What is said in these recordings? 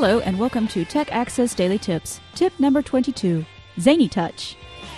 Hello and welcome to Tech Access Daily Tips. Tip number 22, Zany Touch.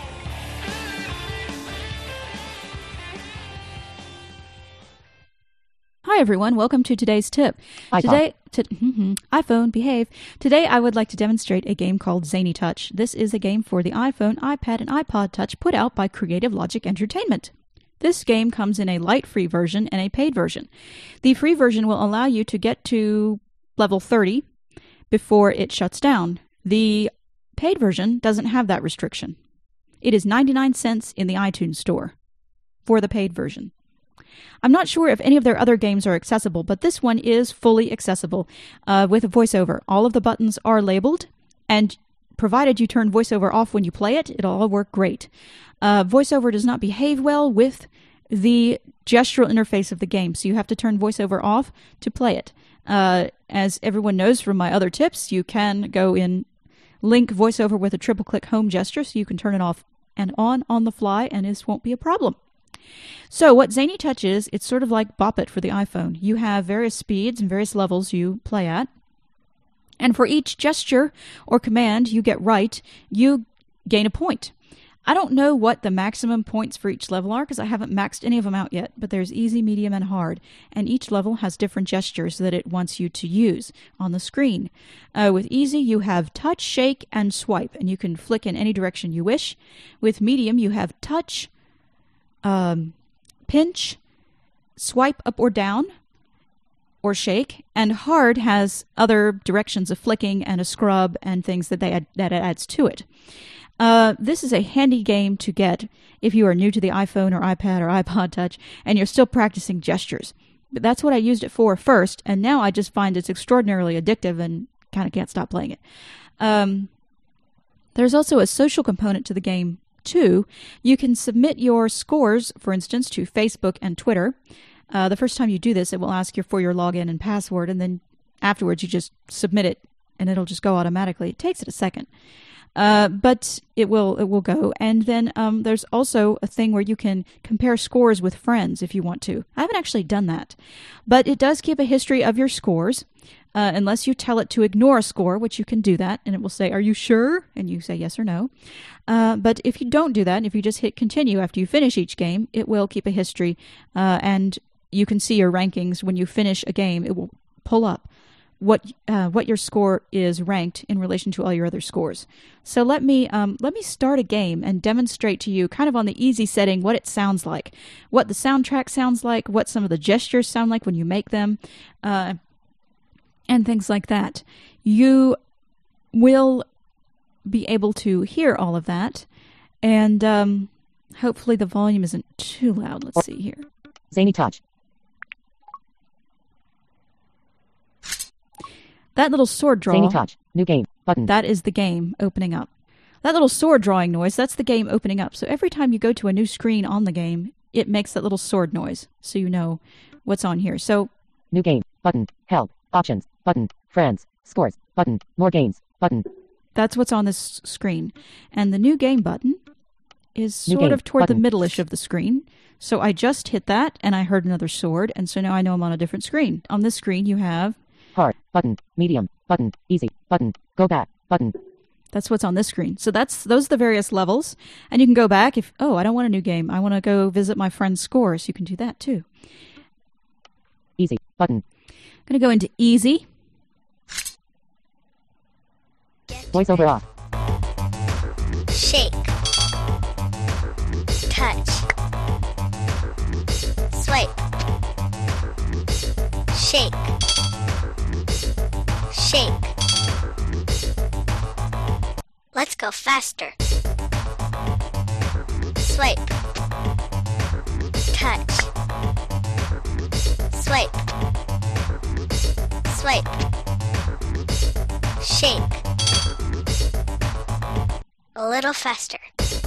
Hi everyone, welcome to today's tip. iPhone, behave. Today I would like to demonstrate a game called Zany Touch. This is a game for the iPhone, iPad, and iPod Touch put out by Creative Logic Entertainment. This game comes in a light free version and a paid version. The free version will allow you to get to level 30 before it shuts down. The paid version doesn't have that restriction. It is 99 cents in the iTunes store for the paid version. I'm not sure if any of their other games are accessible, but this one is fully accessible with a voiceover. All of the buttons are labeled, and provided you turn voiceover off when you play it, it'll all work great. VoiceOver does not behave well with the gestural interface of the game, so you have to turn VoiceOver off to play it. As everyone knows from my other tips, you can go in link VoiceOver with a triple-click home gesture, so you can turn it off and on the fly, and this won't be a problem. So what Zany Touch is, it's sort of like Bop It for the iPhone. You have various speeds and various levels you play at, and for each gesture or command you get right, you gain a point. I don't know what the maximum points for each level are because I haven't maxed any of them out yet, but there's easy, medium, and hard, and each level has different gestures that it wants you to use on the screen. With easy, you have touch, shake, and swipe, and you can flick in any direction you wish. With medium, you have touch, pinch, swipe up or down, or shake, and hard has other directions of flicking and a scrub and things that it adds to it. This is a handy game to get if you are new to the iPhone or iPad or iPod Touch and you're still practicing gestures. But that's what I used it for first, and now I just find it's extraordinarily addictive and kind of can't stop playing it. There's also a social component to the game, too. You can submit your scores, for instance, to Facebook and Twitter. The first time you do this, it will ask you for your login and password, and then afterwards you just submit it, and it'll just go automatically. It takes it a second. But it will go. And then there's also a thing where you can compare scores with friends if you want to. I haven't actually done that. But it does keep a history of your scores, unless you tell it to ignore a score, which you can do that, and it will say, "Are you sure?" And you say yes or no. But if you don't do that, and if you just hit continue after you finish each game, it will keep a history, and you can see your rankings. When you finish a game, it will pull up what your score is ranked in relation to all your other scores. So let me start a game and demonstrate to you, kind of on the easy setting, what it sounds like, what the soundtrack sounds like, what some of the gestures sound like when you make them, and things like that. You will be able to hear all of that, and hopefully the volume isn't too loud. Let's see here. Zany Touch. That little sword draw, Zany Touch. New game. Button. that is the game opening up. That little sword drawing noise, that's the game opening up. So every time you go to a new screen on the game, it makes that little sword noise, so you know what's on here. So, New game. Button. Help. Options. Button. Friends. Scores. Button. More games. Button. that's what's on this screen. And the new game button is New sort game of toward button. the middle-ish of the screen. So I just hit that, and I heard another sword, and so now I know I'm on a different screen. On this screen, you have... Hard. Button. Medium. Button. Easy. Button. Go back. Button. That's what's on this screen. So those are the various levels. And you can go back if, I don't want a new game. I want to go visit my friend's scores. You can do that too. Easy. Button. I'm going to go into easy. Voiceover off. Shake. Touch. Swipe. Shake. Shake. Let's go faster. Swipe. Touch. Swipe. Swipe. Shake. A little faster.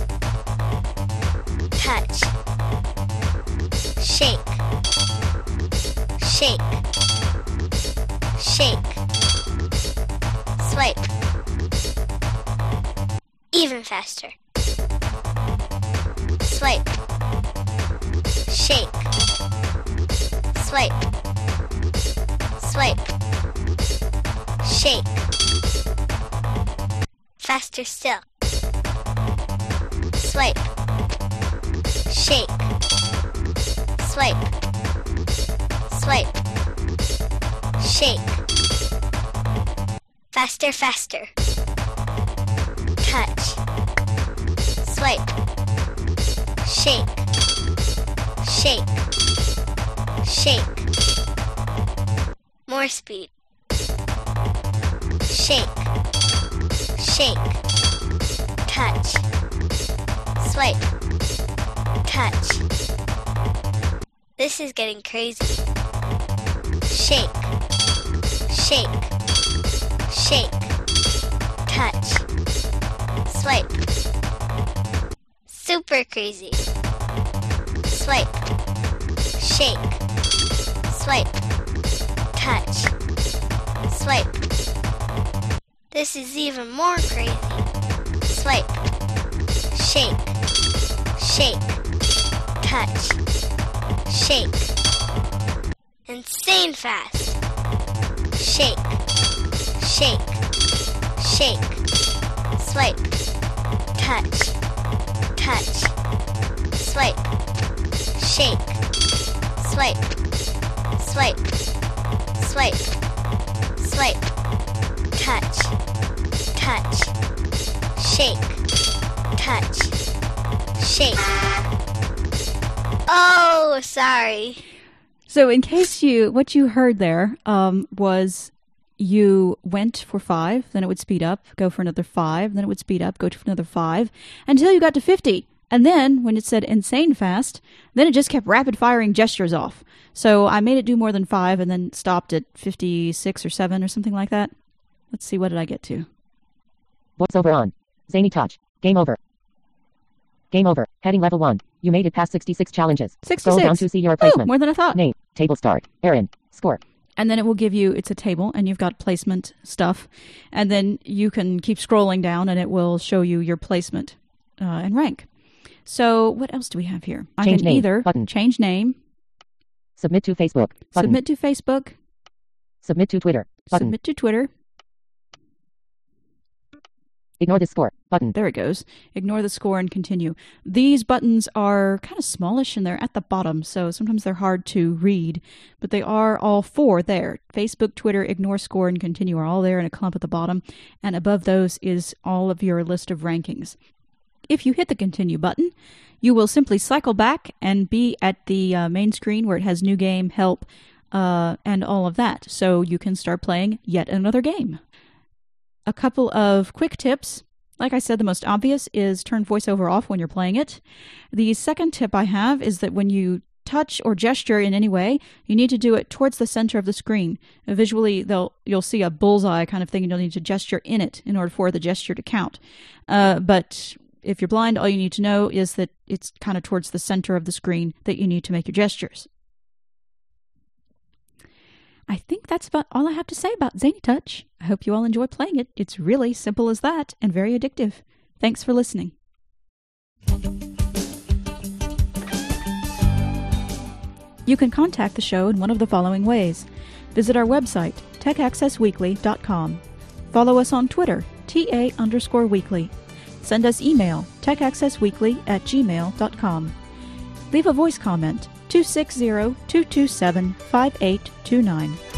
Touch. Shake. Shake. Shake. Swipe. Even faster. Swipe. Shake. Swipe. Swipe. Shake. Faster still. Swipe. Shake. Swipe. Swipe. Shake. Faster, faster. Touch. Swipe. Shake. Shake. Shake. More speed. Shake. Shake. Touch. Swipe. Touch. This is getting crazy. Shake. Shake. Shake. Touch. Swipe. Super crazy. Swipe. Shake. Swipe. Touch. Swipe. This is even more crazy. Swipe. Shake. Shake. Touch. Shake. Insane fast. Shake. Shake. Shake. Swipe. Touch. Touch. Swipe. Shake. Swipe. Swipe. Swipe. Swipe. Touch. Touch. Shake. Touch. Shake. Oh, sorry. So in case what you heard there was you went for 5, then it would speed up, go for another 5, then it would speed up, go for another 5, until you got to 50. And then, when it said insane fast, then it just kept rapid firing gestures off. So I made it do more than 5 and then stopped at 56 or 7 or something like that. Let's see, what did I get to? Voiceover on. Zany touch. Game over. Game over. Heading level 1. You made it past 66 challenges. 66. Scroll down to see your Oh, placement. more than I thought. Name. Table start. Aaron. Score. And then it will give you, it's a table, and you've got placement stuff. And then you can keep scrolling down, and it will show you your placement and rank. So what else do we have here? I Change can name. either Button. change name, Submit to Facebook. Button. submit to Facebook, Submit to Twitter. Button. submit to Twitter. Ignore this score. Button. There it goes. Ignore the score and continue. These buttons are kind of smallish and they're at the bottom, so sometimes they're hard to read, but they are all 4 there. Facebook, Twitter, ignore score, and continue are all there in a clump at the bottom, and above those is all of your list of rankings. If you hit the continue button, you will simply cycle back and be at the main screen where it has new game, help, and all of that, so you can start playing yet another game. A couple of quick tips. Like I said, the most obvious is turn voiceover off when you're playing it. The second tip I have is that when you touch or gesture in any way, you need to do it towards the center of the screen. Visually, you'll see a bullseye kind of thing, and you'll need to gesture in it in order for the gesture to count. But if you're blind, all you need to know is that it's kind of towards the center of the screen that you need to make your gestures. I think that's about all I have to say about Zany Touch. I hope you all enjoy playing it. It's really simple as that and very addictive. Thanks for listening. You can contact the show in one of the following ways. Visit our website, techaccessweekly.com. Follow us on Twitter, TA_weekly. Send us email, techaccessweekly@gmail.com. Leave a voice comment, 260-227-5829.